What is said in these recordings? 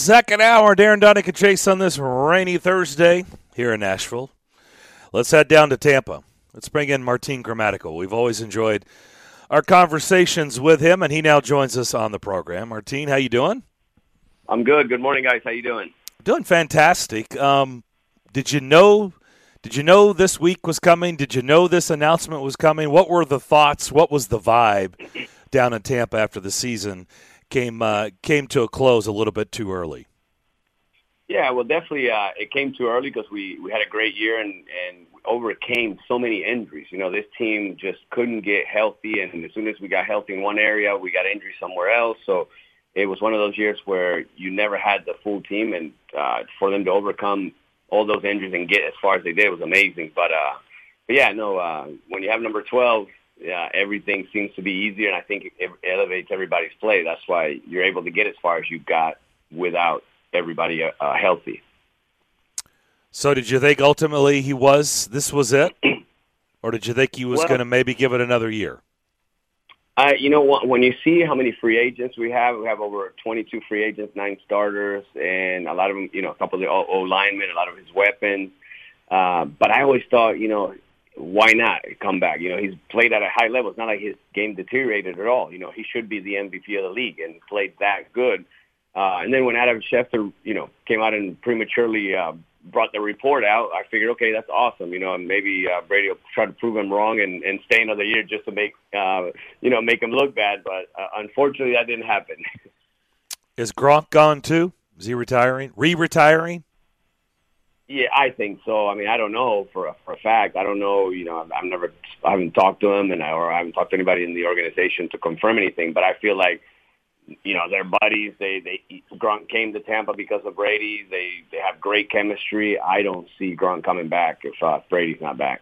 Second hour, Darren Donick and Chase on this rainy Thursday here in Nashville. Let's head down to Tampa. Let's bring in Martin Gramatical. We've always enjoyed our conversations with him, and he now joins us on the program. Martin, how you doing? I'm good. Good morning, guys. How you doing? Doing fantastic. Did you know this week was coming? Did you know this announcement was coming? What were the thoughts? What was the vibe down in Tampa after the season came to a close a little bit too early? Yeah, well, definitely it came too early because we had a great year and overcame so many injuries. You know, this team just couldn't get healthy, and as soon as we got healthy in one area, we got injury somewhere else. So it was one of those years where you never had the full team, and for them to overcome all those injuries and get as far as they did was amazing. But yeah, no, when you have number 12, everything seems to be easier, and I think it elevates everybody's play. That's why you're able to get as far as you got without everybody healthy. So did you think ultimately this was it? Or did you think he was going to maybe give it another year? You know what? When you see how many free agents we have over 22 free agents, 9 starters, and a lot of them, you know, a couple of the O-linemen, a lot of his weapons. But I always thought, you know, why not come back? You know, he's played at a high level. It's not like his game deteriorated at all. You know, he should be the MVP of the league and played that good. And then when Adam Schefter, you know, came out and prematurely brought the report out, I figured, okay, that's awesome. You know, and maybe Brady will try to prove him wrong and stay another year just to make him look bad. But unfortunately, that didn't happen. Is Gronk gone too? Is he retiring? Re-retiring? Yeah, I think so. I mean, I don't know for a fact. I don't know. You know, I haven't talked to him, or I haven't talked to anybody in the organization to confirm anything. But I feel like, you know, they're buddies. Gronk came to Tampa because of Brady. They have great chemistry. I don't see Gronk coming back if Brady's not back.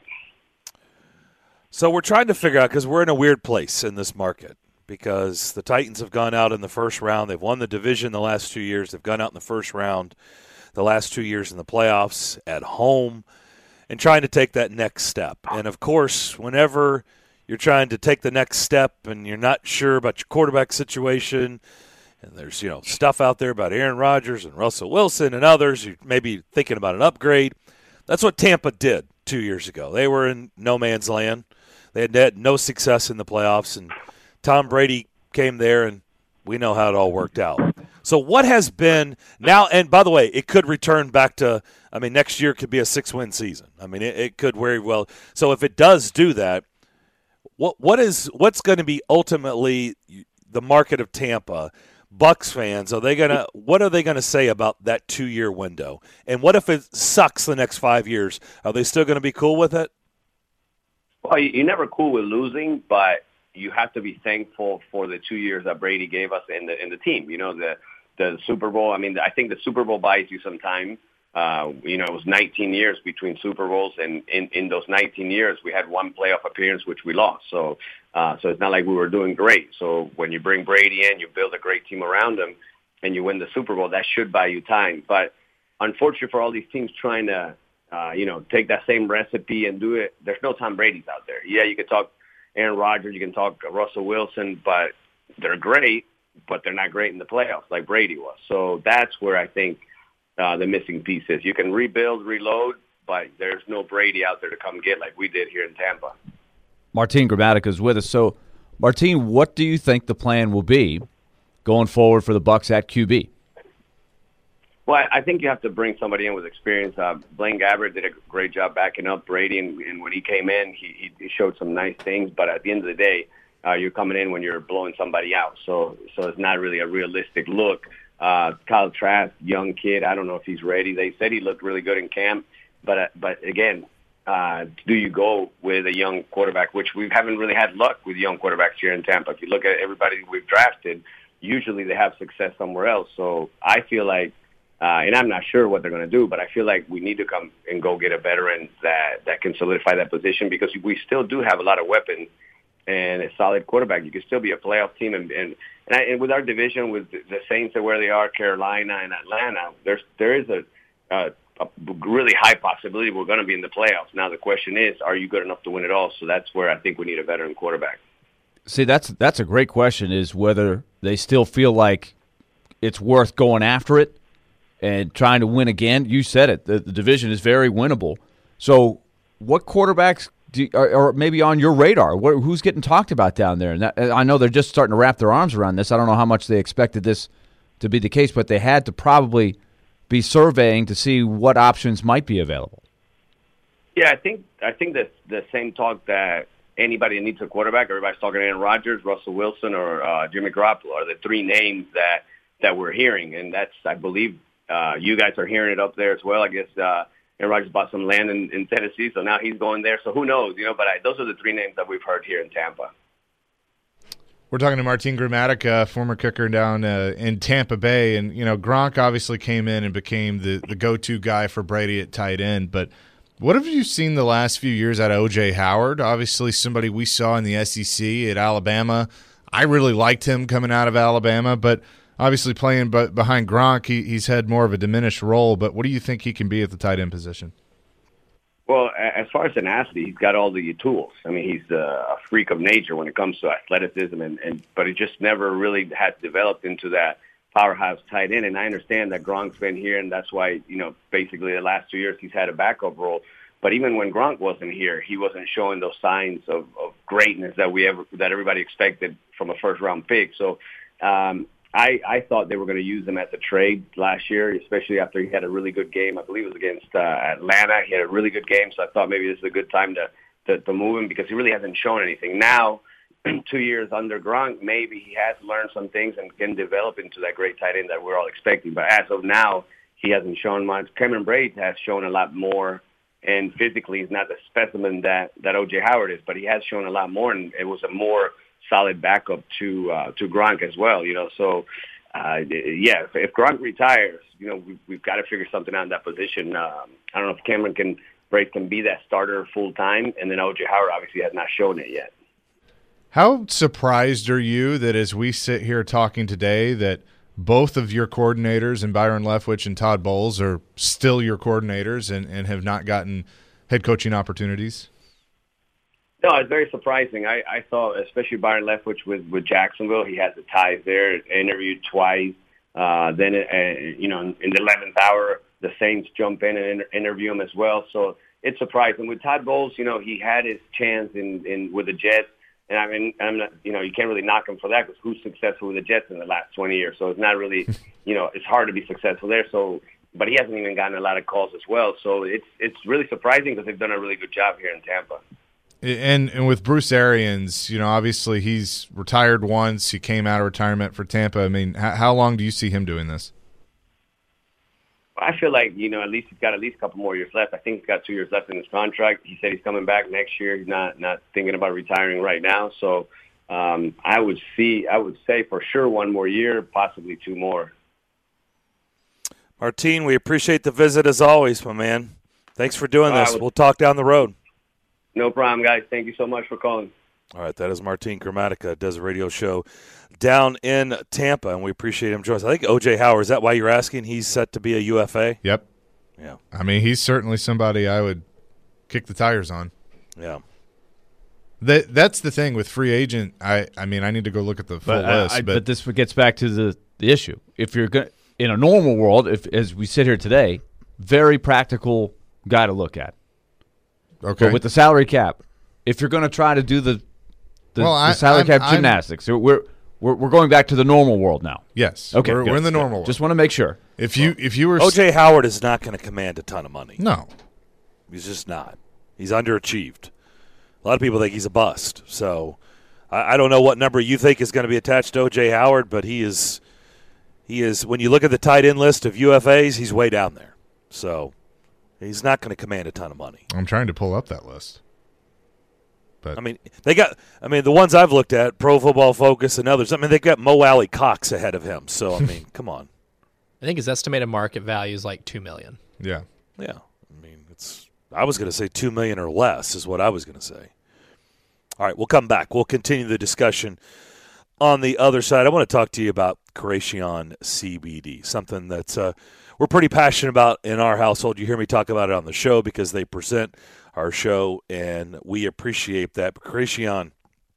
So we're trying to figure out, because we're in a weird place in this market, because the Titans have gone out in the first round. They've won the division the last 2 years. They've gone out in the first round the last 2 years in the playoffs at home, and trying to take that next step. And, of course, whenever you're trying to take the next step and you're not sure about your quarterback situation, and there's, you know, stuff out there about Aaron Rodgers and Russell Wilson and others, you may be thinking about an upgrade. That's what Tampa did 2 years ago. They were in no man's land. They had no success in the playoffs, and Tom Brady came there, and we know how it all worked out. So what has been now, and by the way, it could return back to, I mean, next year could be a 6-win season. I mean, it could very well. So if it does do that, what's going to be ultimately the market of Tampa? Bucs fans, what are they going to say about that 2-year window? And what if it sucks the next 5 years? Are they still going to be cool with it? Well, you're never cool with losing, but you have to be thankful for the 2 years that Brady gave us in the team. You know, the Super Bowl. I mean, I think the Super Bowl buys you some time. You know, it was 19 years between Super Bowls, and in those 19 years, we had one playoff appearance, which we lost. So it's not like we were doing great. So when you bring Brady in, you build a great team around him, and you win the Super Bowl, that should buy you time. But unfortunately for all these teams trying to, take that same recipe and do it, there's no Tom Brady's out there. Yeah, you can talk Aaron Rodgers, you can talk Russell Wilson, but they're great, but they're not great in the playoffs like Brady was. So that's where I think the missing piece is. You can rebuild, reload, but there's no Brady out there to come get like we did here in Tampa. Martin Gramatica is with us. So, Martin, what do you think the plan will be going forward for the Bucs at QB? Well, I think you have to bring somebody in with experience. Blaine Gabbert did a great job backing up Brady, and when he came in, he showed some nice things. But at the end of the day, you're coming in when you're blowing somebody out. So it's not really a realistic look. Kyle Trask, young kid, I don't know if he's ready. They said he looked really good in camp. But again, do you go with a young quarterback, which we haven't really had luck with young quarterbacks here in Tampa. If you look at everybody we've drafted, usually they have success somewhere else. So I feel like, and I'm not sure what they're going to do, but I feel like we need to come and go get a veteran that can solidify that position, because we still do have a lot of weapons and a solid quarterback. You can still be a playoff team. And with our division, with the Saints and where they are, Carolina and Atlanta, there is a really high possibility we're going to be in the playoffs. Now the question is, are you good enough to win it all? So that's where I think we need a veteran quarterback. See, that's a great question, is whether they still feel like it's worth going after it and trying to win again. You said it. The division is very winnable. So what quarterbacks are maybe on your radar? Who's getting talked about down there? And I know they're just starting to wrap their arms around this. I don't know how much they expected this to be the case, but they had to probably be surveying to see what options might be available. Yeah, I think that the same talk that anybody that needs a quarterback, everybody's talking Aaron Rodgers, Russell Wilson, or Jimmy Garoppolo are the three names that we're hearing. And that's, I believe, you guys are hearing it up there as well. I guess Aaron Rodgers bought some land in Tennessee, so now he's going there. So who knows, but those are the three names that we've heard here in Tampa. We're talking to Martin Gramatica, former kicker down in Tampa Bay. And, Gronk obviously came in and became the go-to guy for Brady at tight end. But what have you seen the last few years out of O.J. Howard? Obviously somebody we saw in the SEC at Alabama. I really liked him coming out of Alabama, but obviously playing behind Gronk, he's had more of a diminished role. But what do you think he can be at the tight end position? Well, as far as an athlete, he's got all the tools. I mean, he's a freak of nature when it comes to athleticism, but he just never really has developed into that powerhouse tight end. And I understand that Gronk's been here, and that's why, basically the last 2 years he's had a backup role. But even when Gronk wasn't here, he wasn't showing those signs of greatness that everybody expected from a first-round pick. So I thought they were going to use him as a trade last year, especially after he had a really good game. I believe it was against Atlanta. He had a really good game, so I thought maybe this is a good time to move him because he really hasn't shown anything. Now, 2 years under Gronk, maybe he has learned some things and can develop into that great tight end that we're all expecting. But as of now, he hasn't shown much. Cameron Brate has shown a lot more, and physically he's not the specimen that O.J. Howard is, but he has shown a lot more, and it was a more solid backup to Gronk as well, So, if Gronk retires, we've got to figure something out in that position. I don't know if Cameron Brate can be that starter full time, and then O.J. Howard obviously has not shown it yet. How surprised are you that as we sit here talking today that both of your coordinators, and Byron Leftwich and Todd Bowles, are still your coordinators and have not gotten head coaching opportunities? No, it's very surprising. I thought, especially Byron Leftwich with Jacksonville, he has the ties there, interviewed twice. Then, in the 11th hour, the Saints jump in and interview him as well. So it's surprising. With Todd Bowles, he had his chance with the Jets. And I mean, I'm not, you can't really knock him for that because who's successful with the Jets in the last 20 years? So it's not really, it's hard to be successful there. So, but he hasn't even gotten a lot of calls as well. So it's really surprising because they've done a really good job here in Tampa. And with Bruce Arians, obviously he's retired once. He came out of retirement for Tampa. I mean, how long do you see him doing this? I feel like, at least he's got at least a couple more years left. I think he's got 2 years left in his contract. He said he's coming back next year. He's not thinking about retiring right now. So I would say for sure 1 more year, possibly 2 more. Martin, we appreciate the visit as always, my man. Thanks for doing this. We'll talk down the road. No problem, guys. Thank you so much for calling. All right, that is Martin Gramatica, does a radio show down in Tampa, and we appreciate him joining us. I think O.J. Howard, is that why you're asking? He's set to be a UFA? Yep. Yeah. I mean, he's certainly somebody I would kick the tires on. Yeah. That's the thing with free agent. I mean, I need to go look at the full list. But this gets back to the issue. If you're going in a normal world, as we sit here today, very practical guy to look at. Okay. But with the salary cap, if you're going to try to do the salary cap gymnastics, we're going back to the normal world now. Yes. Okay. We're in the normal world. Just want to make sure. If you were O.J. Howard is not going to command a ton of money. No. He's just not. He's underachieved. A lot of people think he's a bust. So I don't know what number you think is going to be attached to O.J. Howard, but he is. When you look at the tight end list of UFAs, he's way down there. So he's not going to command a ton of money. I'm trying to pull up that list. But the ones I've looked at, Pro Football Focus and others, they've got Mo Alley Cox ahead of him. So, come on. I think his estimated market value is like $2 million. Yeah. Yeah. I was going to say $2 million or less is what I was going to say. All right, we'll come back. We'll continue the discussion on the other side. I want to talk to you about Creation CBD, something that's we're pretty passionate about in our household. You hear me talk about it on the show because they present our show, and we appreciate that. But Creation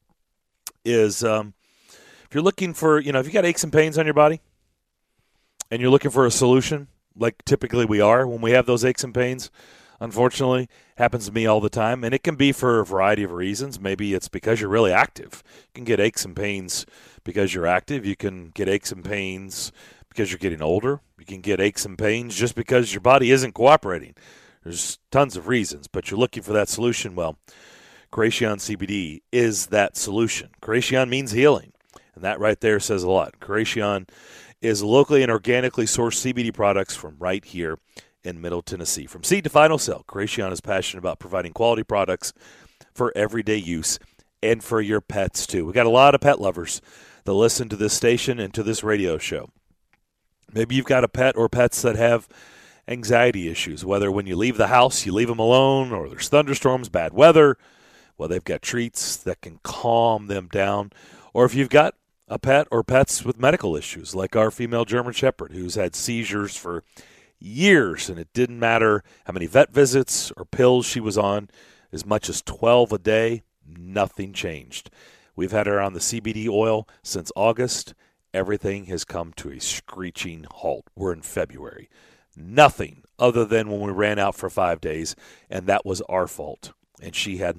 is, if you're looking for, if you got aches and pains on your body and you're looking for a solution, like typically we are when we have those aches and pains. Unfortunately, happens to me all the time, and it can be for a variety of reasons. Maybe it's because you're really active. You can get aches and pains because you're active. You can get aches and pains because you're getting older. You can get aches and pains just because your body isn't cooperating. There's tons of reasons, but you're looking for that solution. Well, Creation CBD is that solution. Creation means healing, and that right there says a lot. Creation is locally and organically sourced CBD products from right here in Middle Tennessee. From seed to final sale, Creation is passionate about providing quality products for everyday use and for your pets, too. We got a lot of pet lovers that listen to this station and to this radio show. Maybe you've got a pet or pets that have anxiety issues, whether when you leave the house, you leave them alone, or there's thunderstorms, bad weather. Well, they've got treats that can calm them down. Or if you've got a pet or pets with medical issues, like our female German Shepherd, who's had seizures for years, and it didn't matter how many vet visits or pills she was on, as much as 12 a day, nothing changed. We've had her on the CBD oil since August. Everything has come to a screeching halt. We're in February. Nothing other than when we ran out for 5 days, and that was our fault. And she had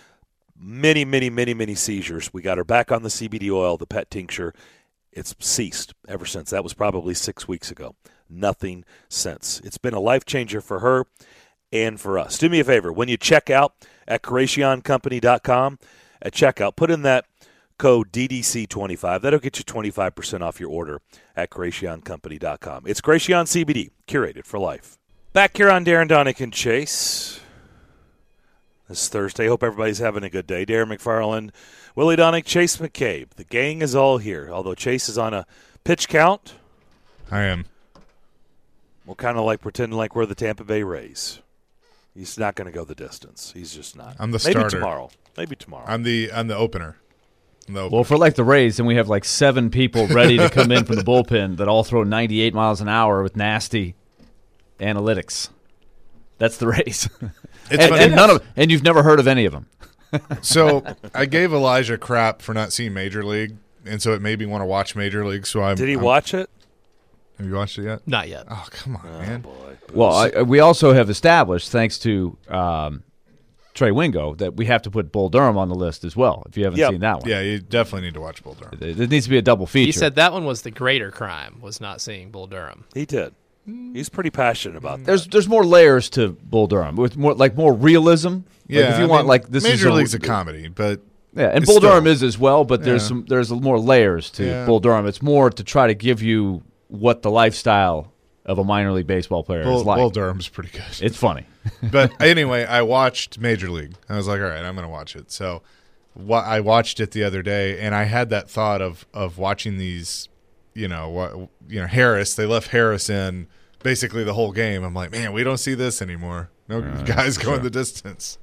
many seizures. We got her back on the CBD oil, the pet tincture. It's ceased ever since. That was probably 6 weeks ago. Nothing since. It's been a life changer for her and for us. Do me a favor. When you check out at CreationCompany.com, at checkout, put in that code DDC25. That'll get you 25% off your order at CreationCompany.com. It's Creation CBD, curated for life. Back here on Darren, Donick, and Chase. This Thursday. Hope everybody's having a good day. Darren McFarland, Willie Donick, Chase McCabe. The gang is all here. Although Chase is on a pitch count. I am. We're kind of like pretending like we're the Tampa Bay Rays. He's not going to go the distance. He's just not. I'm the starter. Maybe tomorrow. I'm the opener. Well, for like the Rays, then we have like 7 people ready to come in from the bullpen that all throw 98 miles an hour with nasty analytics. That's the Rays. And you've never heard of any of them. So I gave Elijah crap for not seeing Major League, and so it made me want to watch Major League. So Did he watch it? Have you watched it yet? Not yet. Oh, come on, man. Boy. Well, we also have established, thanks to Trey Wingo, that we have to put Bull Durham on the list as well, if you haven't seen that one. Yeah, you definitely need to watch Bull Durham. It needs to be a double feature. He said that one was the greater crime, was not seeing Bull Durham. He did. He's pretty passionate about that. There's more layers to Bull Durham, with more realism. Yeah, like if you want, like this Major is League's a comedy, but yeah, and Bull Durham is as well. But there's more layers to Yeah. Bull Durham. It's more to try to give you what the lifestyle of a minor league baseball player is like. Bull Durham's pretty good. It's funny. But anyway, I watched Major League. I was like, all right, I'm going to watch it. So I watched it the other day, and I had that thought of watching these, Harris. They left Harris in basically the whole game. I'm like, man, we don't see this anymore. No guys going the distance.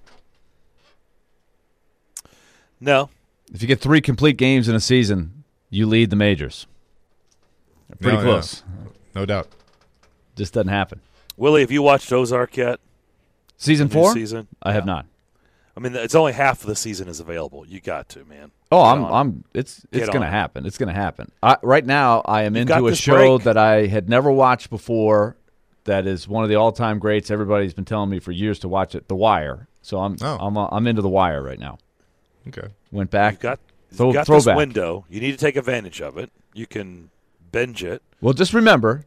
No. If you get 3 complete games in a season, you lead the majors. Pretty close. No doubt. Just doesn't happen. Willie, have you watched Ozark yet? Season The new 4? season? I have not. I mean, it's only half of the season is available. You got to, man. Oh, it's Get going to on. happen. It's going to happen. Right now, I am You've got into a this show break. that I had never watched before. That is one of the all-time greats. Everybody's been telling me for years to watch it, The Wire. So I'm into The Wire right now. Okay. Went back. You've got throwback. this window. You need to take advantage of it. You can binge it. Well, just remember,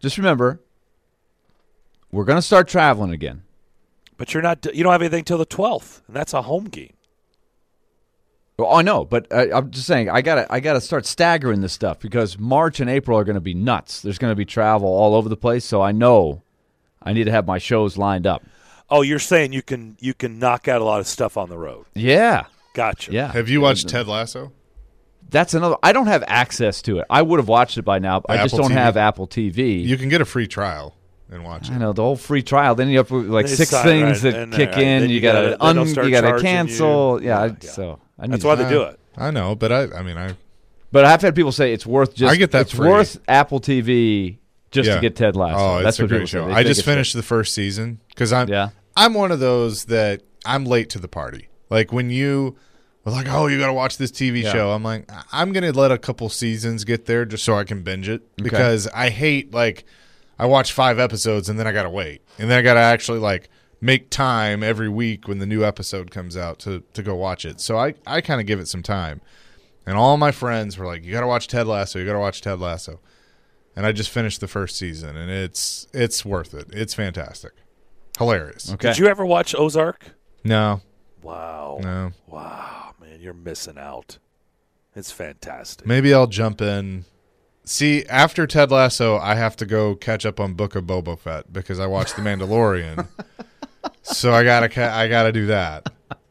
we're going to start traveling again. But you don't have anything till the 12th, and that's a home game. Well, I know, but I'm just saying I gotta start staggering this stuff because March and April are going to be nuts. There's going to be travel all over the place, so I know I need to have my shows lined up. Oh, you're saying you can knock out a lot of stuff on the road. Yeah, Gotcha. yeah. Have you watched Ted Lasso? That's another. I don't have access to it. I would have watched it by now. But I just Apple don't TV? have Apple TV. You can get a free trial and watch I it. know the whole free trial. Then you have like They 6 start, things right, that and kick right, in. then You you gotta they'll start charging cancel. you. Yeah, Yeah. so I need That's to- why they do it. I know, but I But I've had people say it's worth just. I get that It's free. worth Apple TV just to get Ted Lasso. Oh, That's it's a what people great show. say. They I think just it's good. finished the first season because Yeah. I'm one of those that I'm late to the party. Like when you were like, oh, you got to watch this TV show. I'm like, I'm going to let a couple seasons get there just so I can binge it because I hate I watch 5 episodes and then I got to wait. And then I got to actually like make time every week when the new episode comes out to go watch it. So I kind of give it some time. And all my friends were like, you got to watch Ted Lasso. You got to watch Ted Lasso. And I just finished the first season, and it's worth it. It's fantastic. Hilarious. Okay. Did you ever watch Ozark? No. Wow. No. Wow, man, you're missing out. It's fantastic. Maybe I'll jump in. See, after Ted Lasso, I have to go catch up on Book of Boba Fett because I watched The Mandalorian. So I gotta do that.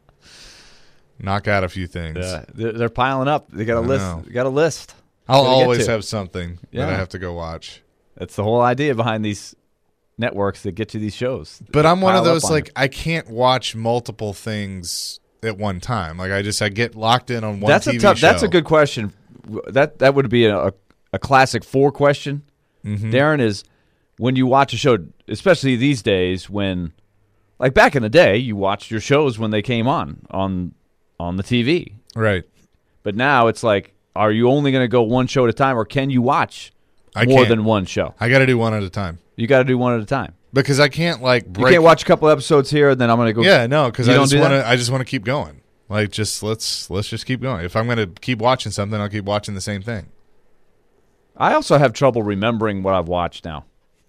Knock out a few things. Yeah, they're piling up. They got a list. know. They got a list. I'll Gotta get always to. have something that I Yeah. have to go watch. That's the whole idea behind these networks that get you these shows. But I'm one of Pile up those, on like, you. I can't watch multiple things at one time. Like, I get locked in on one That's TV a tough. show. That's a good question. That would be a classic 4 question. Mm-hmm. Darren, is when you watch a show, especially these days, when like back in the day, you watched your shows when they came on the TV. Right. But now it's like, are you only going to go one show at a time, or can you watch I more can't. than one show? I got to do one at a time. You got to do one at a time. Because I can't, like, You break. can't watch a couple episodes here, and then I'm going to go. Yeah, no, because You I don't just do want that? to. I just want to keep going. Like, just let's just keep going. If I'm going to keep watching something, I'll keep watching the same thing. I also have trouble remembering what I've watched now.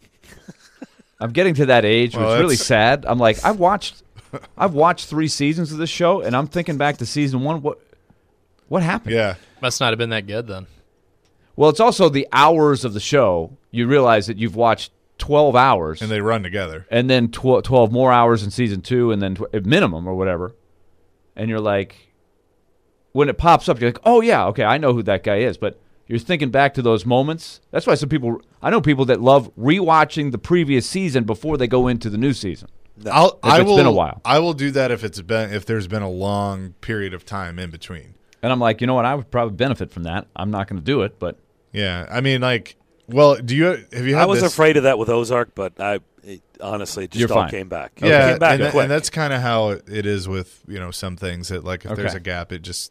I'm getting to that age where Well, it's really that's- sad. I'm like, I've watched 3 seasons of this show, and I'm thinking back to season 1. What happened? Yeah. Must not have been that good then. Well, it's also the hours of the show. You realize that you've watched 12 hours, And they run together. and then 12 more hours in season 2, and then minimum or whatever. And you're like, when it pops up, you're like, oh yeah, okay, I know who that guy is. But you're thinking back to those moments. That's why I know people that love rewatching the previous season before they go into the new season. It's been a while. I will do that if there's been a long period of time in between. And I'm like, you know what? I would probably benefit from that. I'm not going to do it, but Yeah, I mean, like, well, have you had I was this? afraid of that with Ozark, but honestly, it just You're all fine. came back. Yeah, It came back quick. and that's kind of how it is with some things that, like, if Okay. there's a gap, it just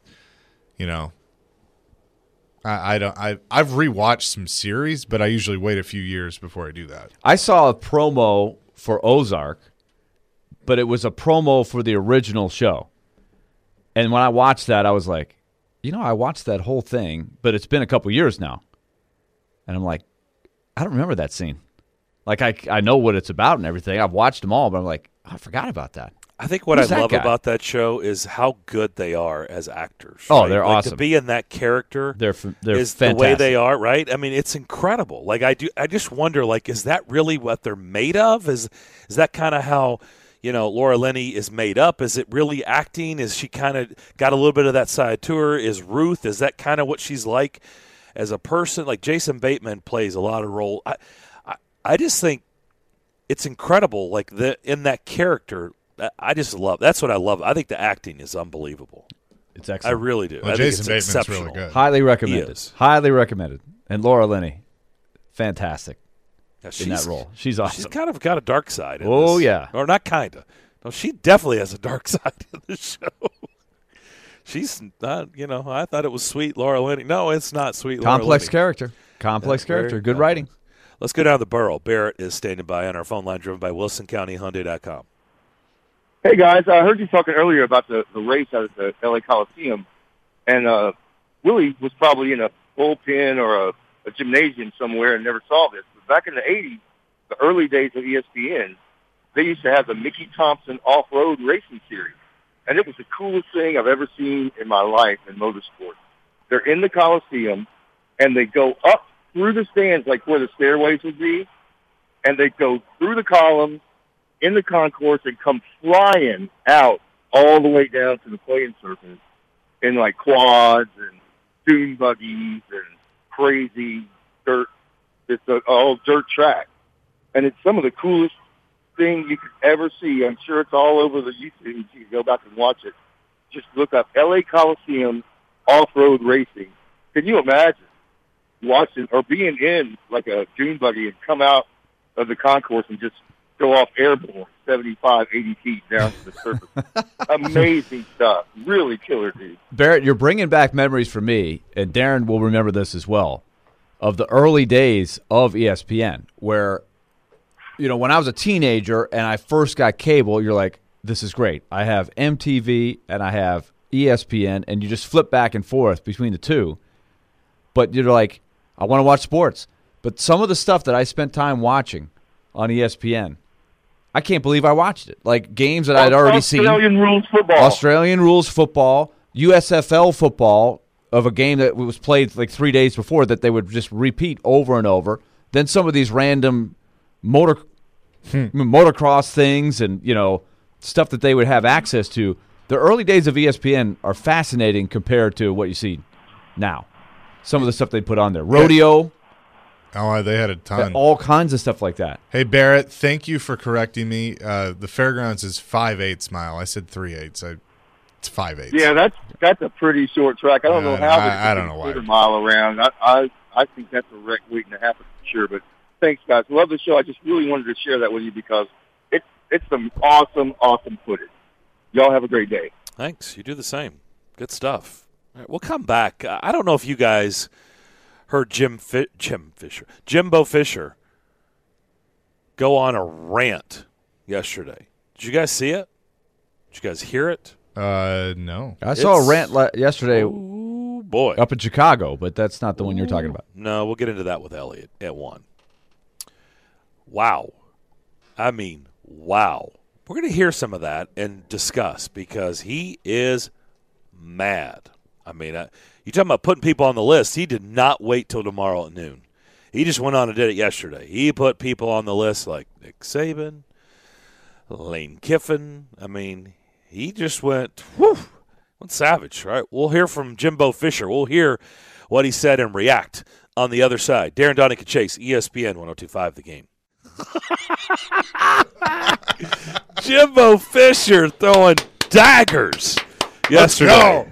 I've rewatched some series, but I usually wait a few years before I do that. I saw a promo for Ozark, but it was a promo for the original show. And when I watched that, I was like, I watched that whole thing, but it's been a couple years now. And I'm like, I don't remember that scene. Like, I know what it's about and everything. I've watched them all, but I'm like, I forgot about that. I think what Who's I that love guy? about that show is how good they are as actors. Oh, right? they're Like, awesome. To be in that character They're is fantastic. the way they are, right? I mean, it's incredible. Like, I just wonder, like, is that really what they're made of? Is that kind of how, Laura Linney is made up? Is it really acting? Is she kind of got a little bit of that side to her? Is Ruth, is that kind of what she's like as a person? Like, Jason Bateman plays a lot of role. I just think it's incredible, like, in that character. I just love. That's what I love. I think the acting is unbelievable. It's I excellent. really do. Well, I think Jason it's Bateman's really exceptional. good. Highly recommended. is. Highly recommended. And Laura Linney, fantastic Yeah, in that role. She's awesome. She's kind of got a dark side. In Oh, this. yeah. Or not kind of. No, she definitely has a dark side in the show. She's not, I thought it was sweet Laura Linney. No, it's not sweet Laura Complex Linney. character. Complex Yeah, very character. Good complex. writing. Let's go down the borough. Barrett is standing by on our phone line driven by WilsonCountyHyundai.com. Hey, guys, I heard you talking earlier about the race out at the L.A. Coliseum, and Willie was probably in a bullpen or a gymnasium somewhere and never saw this. But back in the 80s, the early days of ESPN, they used to have the Mickey Thompson off-road racing series, and it was the coolest thing I've ever seen in my life in motorsports. They're in the Coliseum, and they go up through the stands, like where the stairways would be, and they go through the columns, in the concourse, and come flying out all the way down to the playing surface in like quads and dune buggies and crazy dirt. It's an all dirt track, and it's some of the coolest thing you could ever see. I'm sure it's all over the YouTube. You can go back and watch it. Just look up LA Coliseum off-road racing. Can you imagine watching or being in like a dune buggy and come out of the concourse and just go off airborne 75, 80 feet down to the surface? Amazing stuff. Really killer, dude. Barrett, you're bringing back memories for me, and Darren will remember this as well, of the early days of ESPN, where when I was a teenager and I first got cable, you're like, this is great. I have MTV and I have ESPN, and you just flip back and forth between the two. But you're like, I want to watch sports. But some of the stuff that I spent time watching on ESPN, I can't believe I watched it. Like games that I'd already seen. Australian rules football. USFL football of a game that was played like 3 days before that they would just repeat over and over. Then some of these random motocross things and, stuff that they would have access to. The early days of ESPN are fascinating compared to what you see now. Some of the stuff they put on there. Rodeo. Oh, they had a ton. All kinds of stuff like that. Hey, Barrett, thank you for correcting me. The Fairgrounds is 5/8 mile. I said 3/8. It's 5/8. Yeah, that's a pretty short track. I don't know how I don't know why. A mile around. I think that's a wreck waiting to happen for sure. But thanks, guys. Love the show. I just really wanted to share that with you because it's some awesome footage. Y'all have a great day. Thanks. You do the same. Good stuff. All right, we'll come back. I don't know if you guys heard Jimbo Fisher go on a rant yesterday. Did you guys see it? Did you guys hear it? No. I saw a rant yesterday Oh, boy. up in Chicago, but that's not the one you're talking about. No, we'll get into that with Elliot at 1. Wow. I mean, wow. We're going to hear some of that and discuss because he is mad. I mean, you talking about putting people on the list. He did not wait till tomorrow at noon. He just went on and did it yesterday. He put people on the list like Nick Saban, Lane Kiffin. I mean, he just went savage, right? We'll hear from Jimbo Fisher. We'll hear what he said and react on the other side. Darren Donick Chase, ESPN 102.5 The Game. Jimbo Fisher throwing daggers yesterday.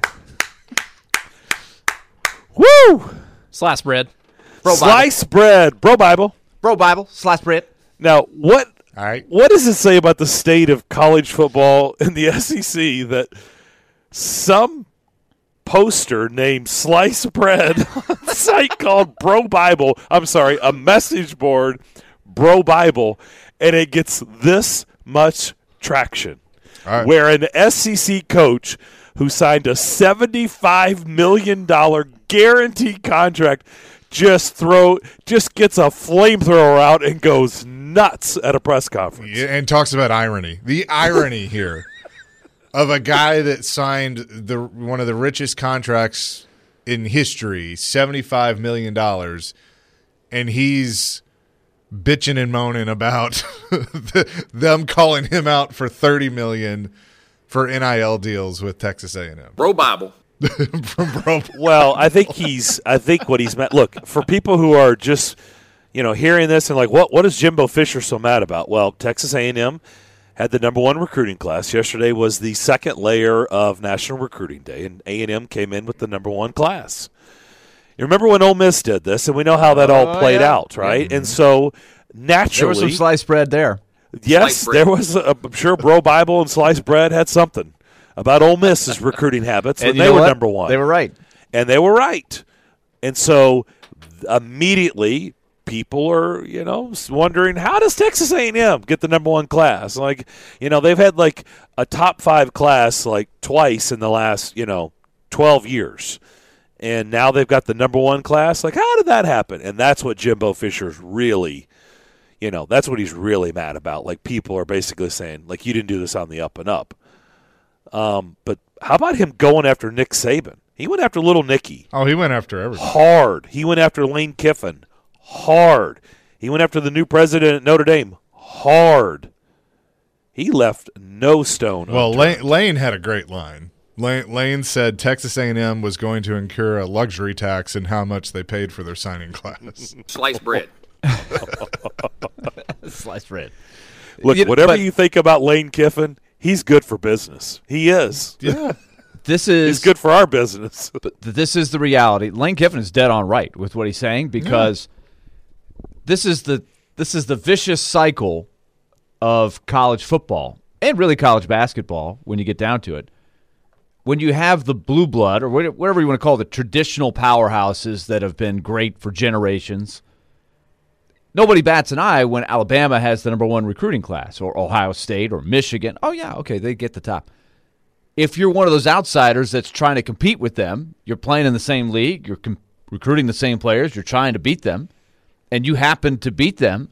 Woo! Slice bread. Slice bread. Bro Bible. Slice bread. Now, what All right. What does it say about the state of college football in the SEC that some poster named Slice Bread on a site called Bro Bible, a message board, Bro Bible, and it gets this much traction? All right. Where an SEC coach who signed a $75 million guaranteed contract just gets a flamethrower out and goes nuts at a press conference. Yeah, and talks about irony. The irony here of a guy that signed one of the richest contracts in history, $75 million, and he's bitching and moaning about them calling him out for $30 million for NIL deals with Texas A&M. Bro Bible. Well, I think what he's meant. Look, for people who are just, hearing this and like, what is Jimbo Fisher so mad about? Well, Texas A&M had the number 1 recruiting class. Yesterday was the second layer of National Recruiting Day, and A&M came in with the number 1 class. You remember when Ole Miss did this, and we know how that all played out, right? Mm-hmm. And so naturally, there was some sliced bread there. Yes, there was. I'm sure Bro Bible and Sliced Bread had something about Ole Miss's recruiting habits, and they were number 1. They were right. And they were right. And so immediately people are, wondering, how does Texas A&M get the number 1 class? Like, they've had like a top 5 class like twice in the last, 12 years. And now they've got the number 1 class. Like, how did that happen? And that's what Jimbo Fisher's really, that's what he's really mad about. Like, people are basically saying, like, you didn't do this on the up and up. But how about him going after Nick Saban? He went after Little Nicky. Oh, he went after everything. Hard. He went after Lane Kiffin. Hard. He went after the new president at Notre Dame. Hard. He left no stone unturned. Well, Lane had a great line. Lane said Texas A&M was going to incur a luxury tax in how much they paid for their signing class. Sliced bread. Sliced bread. Look, whatever you think about Lane Kiffin, he's good for business. He is. Yeah. He's good for our business. But this is the reality. Lane Kiffin is dead on right with what he's saying because this is the vicious cycle of college football and really college basketball when you get down to it. When you have the blue blood or whatever you want to call it, the traditional powerhouses that have been great for generations, nobody bats an eye when Alabama has the number one recruiting class, or Ohio State, or Michigan. Oh, yeah, okay, they get the top. If you're one of those outsiders that's trying to compete with them, you're playing in the same league, you're recruiting the same players, you're trying to beat them, and you happen to beat them,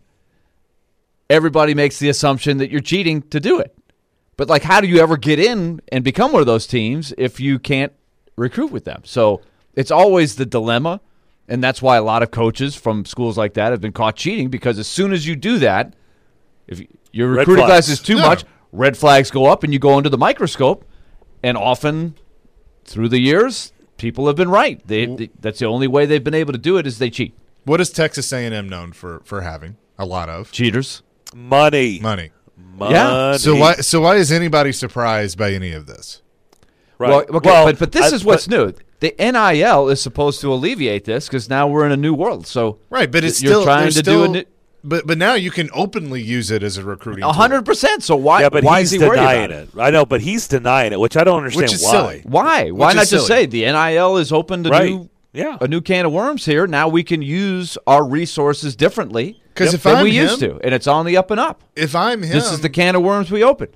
everybody makes the assumption that you're cheating to do it. But, like, how do you ever get in and become one of those teams if you can't recruit with them? So it's always the dilemma, and that's why a lot of coaches from schools like that have been caught cheating, because as soon as you do that, if your recruiting class is too much, red flags go up and you go under the microscope, and often through the years, people have been right. That's the only way they've been able to do it is they cheat. What is Texas A&M known for having? A lot of Cheaters. Money. Yeah. So why is anybody surprised by any of this? Right. Well, okay, but this is what's new. The NIL is supposed to alleviate this because now we're in a new world. So right, but it's you're still trying to do it. But now you can openly use it as a recruiting 100%. So why? Yeah, but why he's is he worried denying about it. I know, but he's denying it, which I don't understand. Which is why. silly. Why? Why Which not is just silly. say the NIL is open to a new can of worms here? Now we can use our resources differently than we used to, and it's on the up and up. If I'm him, this is the can of worms we opened.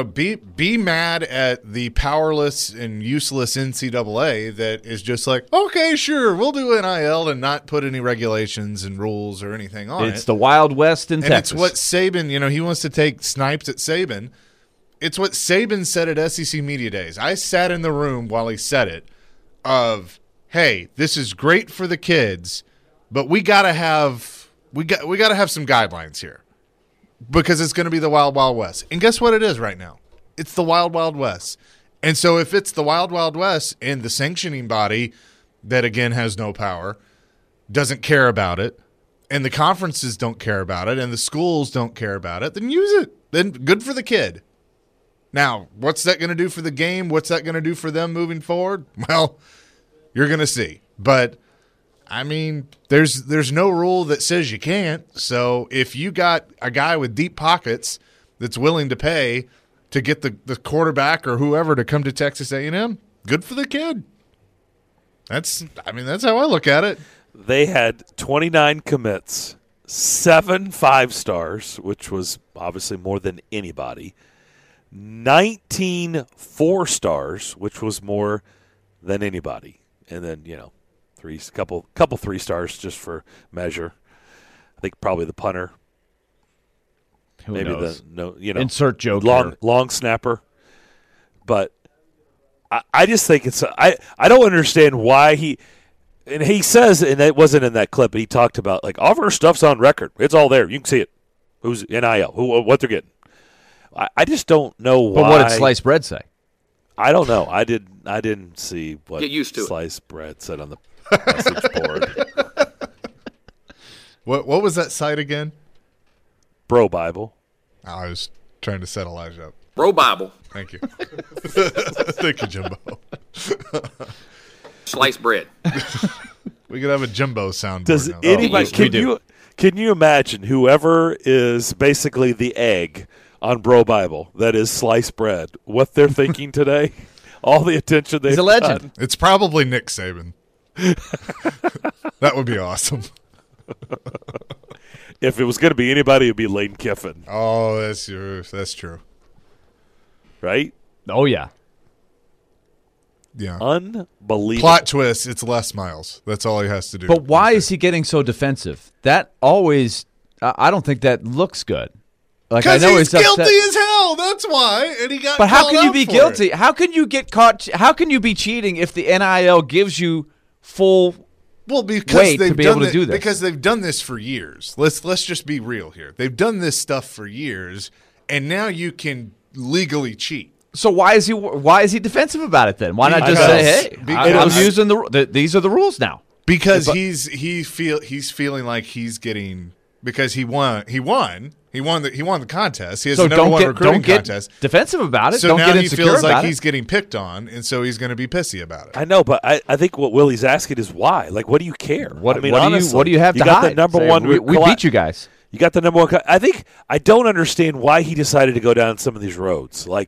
Be mad at the powerless and useless NCAA that is just like, okay, sure, we'll do NIL and not put any regulations and rules or anything on it. It's the Wild West in Texas. And it's what Saban, he wants to take snipes at Saban. It's what Saban said at SEC Media Days. I sat in the room while he said it of, hey, this is great for the kids, but we got to have some guidelines here. Because it's going to be the Wild Wild West. And guess what it is right now? It's the Wild Wild West. And so if it's the Wild Wild West and the sanctioning body that, again, has no power, doesn't care about it, and the conferences don't care about it, and the schools don't care about it, then use it. Then good for the kid. Now, what's that going to do for the game? What's that going to do for them moving forward? Well, you're going to see. But I mean, there's no rule that says you can't. So if you got a guy with deep pockets that's willing to pay to get the quarterback or whoever to come to Texas A&M, good for the kid. That's how I look at it. They had 29 commits, 7 5-stars, which was obviously more than anybody, 19 4-stars, which was more than anybody, and then couple 3-stars just for measure. I think probably the punter. Who maybe knows? Insert joke long snapper. But I just think it's I don't understand why he says, and it wasn't in that clip, but he talked about like all of our stuff's on record. It's all there. You can see it. Who's NIL? What they're getting. I just don't know why. But what did Sliced Bread say? I don't know. I didn't see what Get used to Sliced Bread said on the message board. What was that site again? Bro Bible. I was trying to set Elijah up. Bro Bible. Thank you. Thank you, Jimbo. Sliced bread. We could have a Jimbo sound. Does now. anybody can you imagine whoever is basically the egg on Bro Bible that is sliced bread, what they're thinking today? All the attention they've He's a legend. gotten. It's probably Nick Saban. That would be awesome. If it was going to be anybody, it would be Lane Kiffin. Oh, that's true. Right? Oh, yeah. Yeah. Unbelievable. Plot twist, it's Les Miles. That's all he has to do. But why is he getting so defensive? That always, I don't think that looks good. Like, I because know he's upset. guilty as hell. That's why. And he got But how called can you out be for guilty? it. How can you get caught? How can you be cheating if the NIL gives you full Well, because way to they've be done able to do this? Because they've done this for years. Let's just be real here. They've done this stuff for years, and now you can legally cheat. So why is he defensive about it then? Why not just Because- say, "Hey, I'm because- using these are the rules now"? Because he's feeling like he's getting because he won the contest. He has So the number one don't recruiting get contest. defensive about it. So don't now get he insecure feels about like it. he's getting picked on, and so he's going to be pissy about it. I know, but I think what Willie's asking is why. Like, what do you care? What, I mean, what honestly, do you have to got hide? the number Say, one. We beat you guys. You got the number one. I don't understand why he decided to go down some of these roads. Like,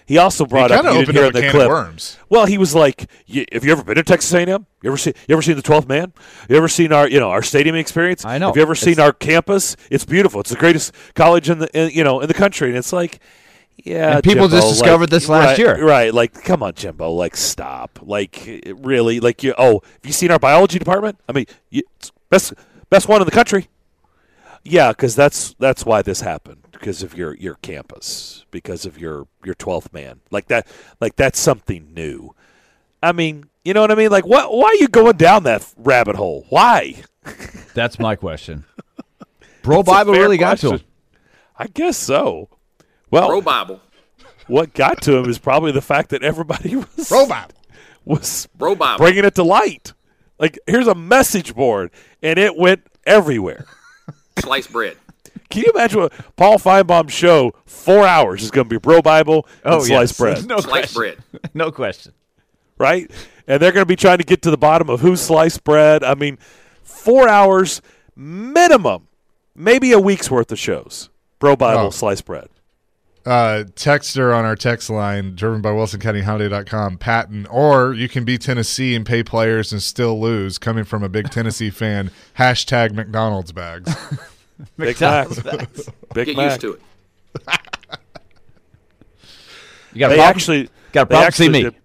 He also brought He up, kind of you opened didn't hear up in a the can clip. of worms. Well, he was like, "Have you ever been to Texas A&M? You ever seen the 12th man? You ever seen our stadium experience? I know. Have you ever seen our campus? It's beautiful. It's the greatest college in the country." And it's like, yeah, And people Jimbo, just discovered this last year. right? Like, come on, Jimbo, like, stop, like, really, like, have you seen our biology department? I mean, it's best one in the country. Yeah, because that's why this happened. Because of your campus, because of your 12th man, like that's something new. I mean, you know what I mean? Like, why are you going down that rabbit hole? Why? That's my question. Bro Bible really got to him. I guess so. Well, Bro Bible. What got to him is probably the fact that everybody was Bro Bible. bringing it to light. Like, here's a message board, and it went everywhere. Sliced bread. Can you imagine what Paul Feinbaum's show, 4 hours, is going to be Bro Bible and sliced bread, No Sliced question. bread. No question. right? And they're going to be trying to get to the bottom of who sliced bread. I mean, 4 hours minimum, maybe a week's worth of shows. Bro Bible, sliced bread. Texter on our text line, driven by WilsonCountyHyundai.com, Patton, or you can be Tennessee and pay players and still lose, coming from a big Tennessee fan, # McDonald's bags. Big Mac. Big Get Mac. used to it. You got a They problem? actually Got a problem? See me.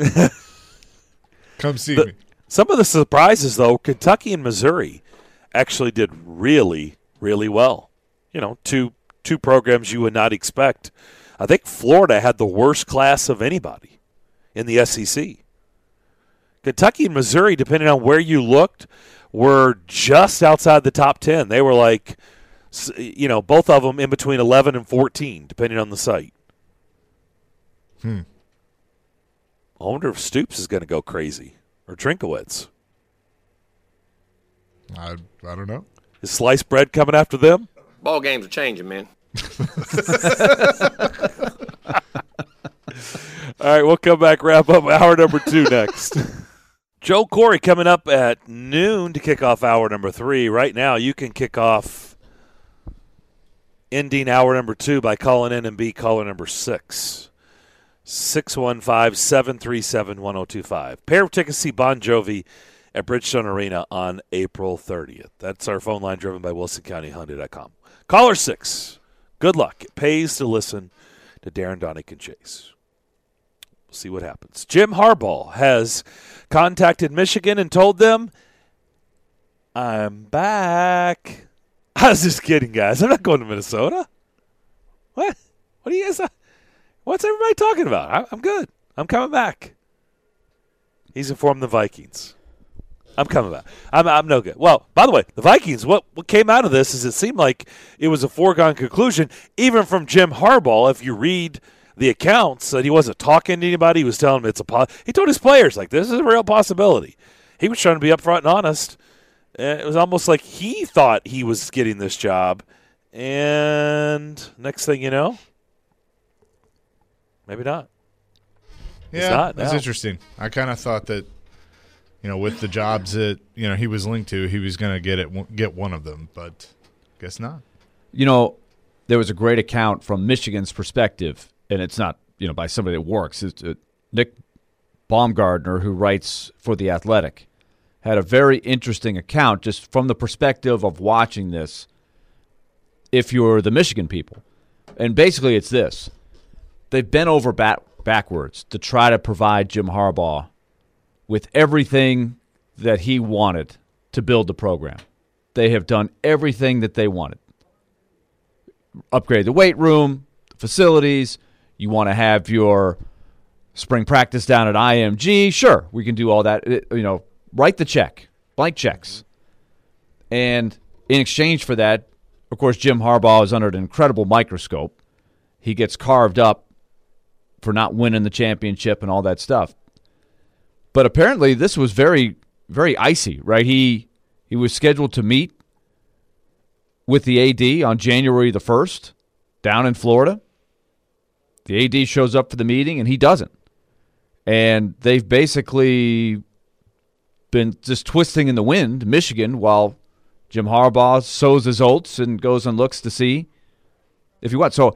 Come see me. Some of the surprises, though, Kentucky and Missouri actually did really, really well. You know, two programs you would not expect. I think Florida had the worst class of anybody in the SEC. Kentucky and Missouri, depending on where you looked, were just outside the top 10. They were like, both of them in between 11 and 14, depending on the site. I wonder if Stoops is going to go crazy, or Trinkowitz. I don't know. Is sliced bread coming after them? Ball games are changing, man. All right, we'll come back, wrap up hour number 2 next. Joe Corey coming up at noon to kick off hour number 3. Right now, you can kick off ending hour number 2 by calling in and be caller number 6. 615-737-1025. Pair of tickets to see Bon Jovi at Bridgestone Arena on April 30th. That's our phone line driven by WilsonCountyHyundai.com. Caller 6. Good luck. It pays to listen to Darren, Donick, and Chase. We'll see what happens. Jim Harbaugh has contacted Michigan and told them, I'm back. I was just kidding, guys. I'm not going to Minnesota. What? What are you guys? What's everybody talking about? I'm good. I'm coming back. He's informed the Vikings. I'm coming back. I'm no good. Well, by the way, the Vikings, what came out of this is it seemed like it was a foregone conclusion, even from Jim Harbaugh. If you read the accounts, that he wasn't talking to anybody. He was telling them he told his players, like, this is a real possibility. He was trying to be upfront and honest. It was almost like he thought he was getting this job. And next thing you know, maybe not. Yeah, that's interesting. I kind of thought that, with the jobs that, he was linked to, he was going to get one of them, but guess not. There was a great account from Michigan's perspective, and it's not, by somebody that works. It's Nick Baumgardner, who writes for The Athletic, had a very interesting account just from the perspective of watching this if you're the Michigan people. And basically it's this. They've bent over backwards to try to provide Jim Harbaugh with everything that he wanted to build the program. They have done everything that they wanted. Upgrade the weight room, the facilities. You want to have your spring practice down at IMG. Sure, we can do all that. Write the check, blank checks. And in exchange for that, of course, Jim Harbaugh is under an incredible microscope. He gets carved up for not winning the championship and all that stuff. But apparently this was very, very icy, right? He was scheduled to meet with the AD on January the 1st down in Florida. The AD shows up for the meeting, and he doesn't. And they've basically been just twisting in the wind, Michigan, while Jim Harbaugh sows his oats and goes and looks to see if he wants. So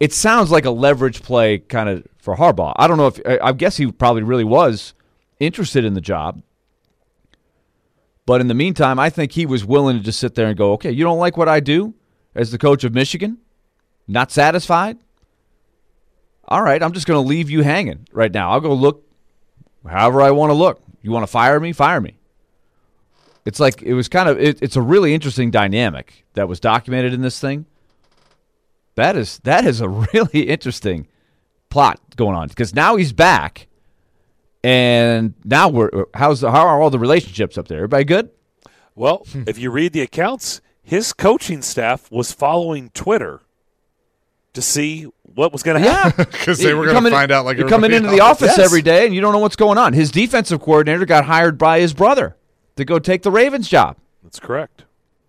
it sounds like a leverage play kind of for Harbaugh. I don't know if I guess he probably really was interested in the job. But in the meantime, I think he was willing to just sit there and go, okay, you don't like what I do as the coach of Michigan? Not satisfied? All right, I'm just going to leave you hanging right now. I'll go look however I want to look. You want to fire me? Fire me. It's like it was kind of it's a really interesting dynamic that was documented in this thing. That is a really interesting plot going on because now he's back, and now how are all the relationships up there? Everybody good? Well, if you read the accounts, his coaching staff was following Twitter to see what was going to happen. Because they were going to find out like you're coming into the office every day and you don't know what's going on. His defensive coordinator got hired by his brother to go take the Ravens job. That's correct.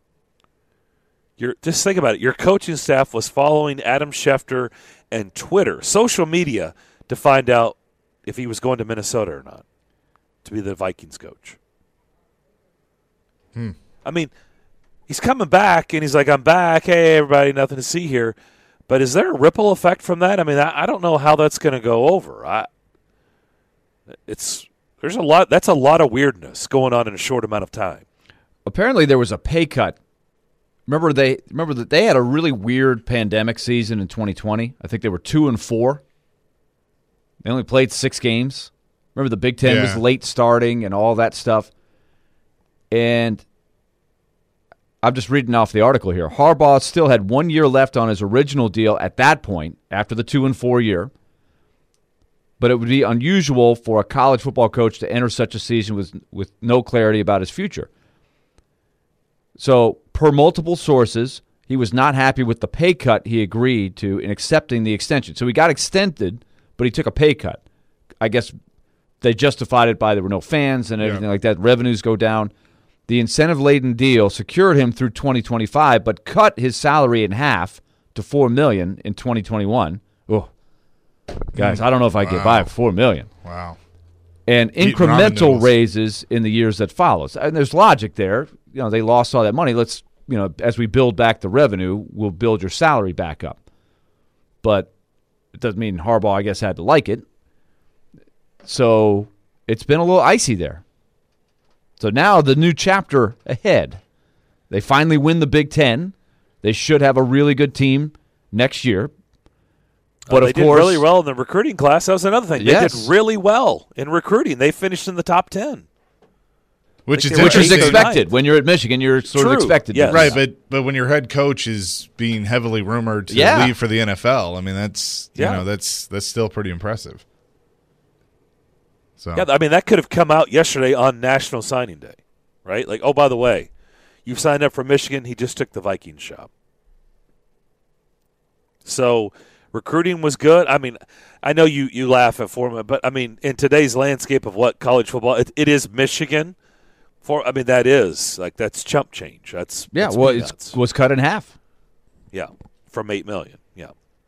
Just think about it. Your coaching staff was following Adam Schefter and Twitter, social media, to find out if he was going to Minnesota or not to be the Vikings coach. I mean, he's coming back, and he's like, I'm back. Hey, everybody, nothing to see here. But is there a ripple effect from that? I mean, I don't know how that's going to go over. There's a lot. That's a lot of weirdness going on in a short amount of time. Apparently, there was a pay cut. Remember that they had a really weird pandemic season in 2020. I think they were 2-4. They only played 6 games. Remember the Big Ten was late starting and all that stuff. And I'm just reading off the article here. Harbaugh still had 1 year left on his original deal at that point, after the 2-4 year. But it would be unusual for a college football coach to enter such a season with no clarity about his future. So, per multiple sources, he was not happy with the pay cut he agreed to in accepting the extension. So he got extended, but he took a pay cut. I guess they justified it by there were no fans and everything like that. Revenues go down. The incentive-laden deal secured him through 2025, but cut his salary in half to $4 million in 2021. Oh, guys, I don't know if I get by $4 million. Wow. And incremental raises in the years that follows. And there's logic there. You know, they lost all that money. Let's, as we build back the revenue, we'll build your salary back up. But it doesn't mean Harbaugh, I guess, had to like it. So it's been a little icy there. So now the new chapter ahead. They finally win the Big Ten. They should have a really good team next year. But they did really well in the recruiting class. That was another thing. Yes. They did really well in recruiting. They finished in the top 10. Which is expected. When you're at Michigan, you're sort of expected. Yes. Right, but when your head coach is being heavily rumored to leave for the NFL, I mean, that's that's still pretty impressive. So yeah, I mean, that could have come out yesterday on National Signing Day, right? Like, oh, by the way, you've signed up for Michigan. He just took the Vikings job. So recruiting was good. I mean, I know you laugh at Foreman, but, I mean, in today's landscape of what college football, it is Michigan. That's chump change. That's it was cut in half. Yeah, from $8 million. Yeah.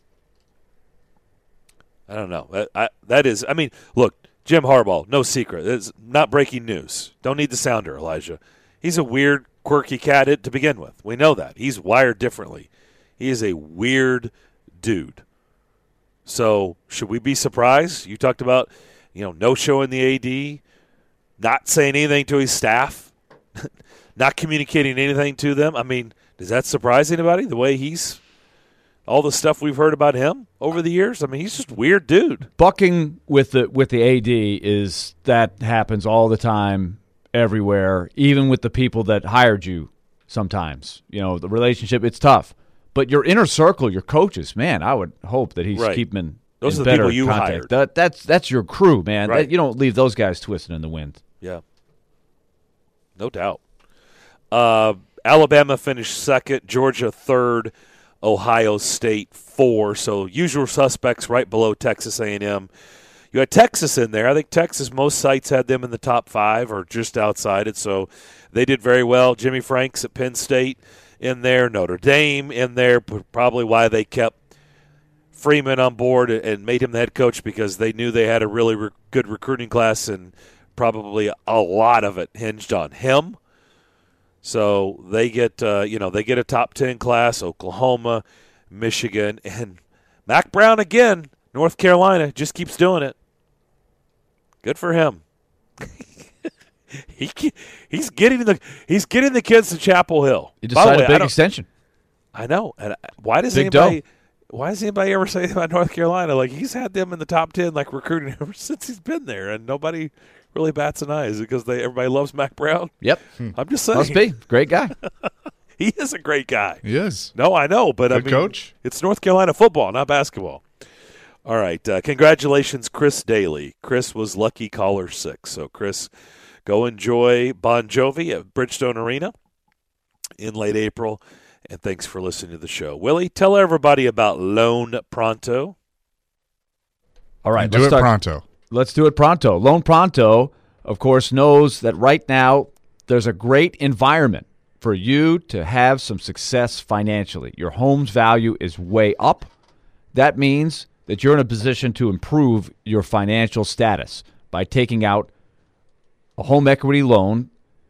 I don't know. That is, I mean, look, Jim Harbaugh, no secret. It's not breaking news. Don't need the sounder, Elijah. He's a weird, quirky cat to begin with. We know that. He's wired differently. He is a weird dude. So should we be surprised? You talked about, no showing the AD, not saying anything to his staff, not communicating anything to them. I mean, does that surprise anybody, the way he's – all the stuff we've heard about him over the years? I mean, he's just a weird dude. Bucking with the AD is – that happens all the time, everywhere, even with the people that hired you sometimes. The relationship, it's tough. But your inner circle, your coaches, man, I would hope that he's keeping those in are the better people you contact. hired. That's your crew, man. Right. You don't leave those guys twisting in the wind. Yeah. No doubt. Alabama finished second, Georgia third, Ohio State 4. So usual suspects right below Texas A&M. You had Texas in there. I think Texas, most sites had them in the top 5 or just outside it. So they did very well. Jimmy Franks at Penn State in there, Notre Dame in there, probably why they kept Freeman on board and made him the head coach, because they knew they had a really good recruiting class, and probably a lot of it hinged on him. So they get a top 10 class, Oklahoma, Michigan, and Mac Brown again, North Carolina, just keeps doing it. Good for him. He's getting the kids to Chapel Hill. He just signed a big I extension. I know. And why does Big anybody ever say about North Carolina? Like, he's had them in the top 10, like, recruiting ever since he's been there, and nobody really bats an eye. Is it because everybody loves Mac Brown? Yep. I'm just saying. Must be. Great guy. He is a great guy. He is. No, I know, but Good coach. It's North Carolina football, not basketball. All right. Congratulations, Chris Daly. Chris was lucky caller 6. So, Chris, go enjoy Bon Jovi at Bridgestone Arena in late April. And thanks for listening to the show. Willie, tell everybody about Loan Pronto. All right. Do it pronto. Let's do it pronto. Loan Pronto, of course, knows that right now there's a great environment for you to have some success financially. Your home's value is way up. That means that you're in a position to improve your financial status by taking out a home equity loan,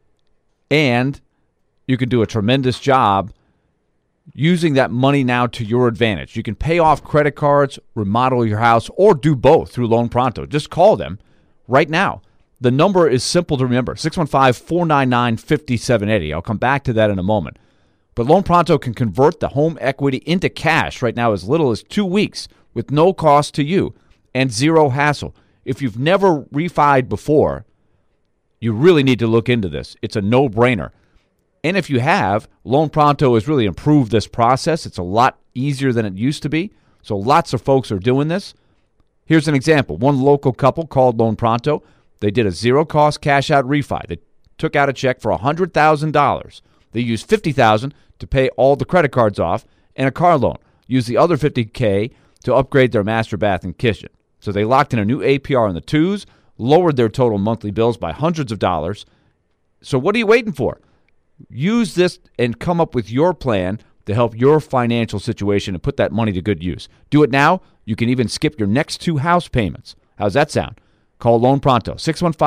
and you can do a tremendous job using that money now to your advantage. You can pay off credit cards, remodel your house, or do both through Loan Pronto. Just call them right now. The number is simple to remember, 615-499-5780. I'll come back to that in a moment. But Loan Pronto can convert the home equity into cash right now as little as 2 weeks with no cost to you and zero hassle. If you've never refied before, you really need to look into this. It's a no-brainer. And if you have, Loan Pronto has really improved this process. It's a lot easier than it used to be. So lots of folks are doing this. Here's an example. One local couple called Loan Pronto. They did a zero-cost cash-out refi. They took out a check for $100,000. They used $50,000 to pay all the credit cards off and a car loan. Used the other $50K to upgrade their master bath and kitchen. So they locked in a new APR in the 2s, lowered their total monthly bills by hundreds of dollars. So what are you waiting for? Use this and come up with your plan to help your financial situation and put that money to good use. Do it now. You can even skip your next 2 house payments. How's that sound? Call Loan Pronto,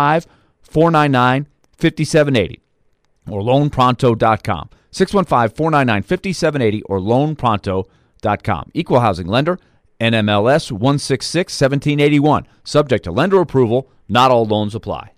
615-499-5780 or loanpronto.com. 615-499-5780 or loanpronto.com. Equal housing lender, NMLS 166-1781. Subject to lender approval. Not all loans apply.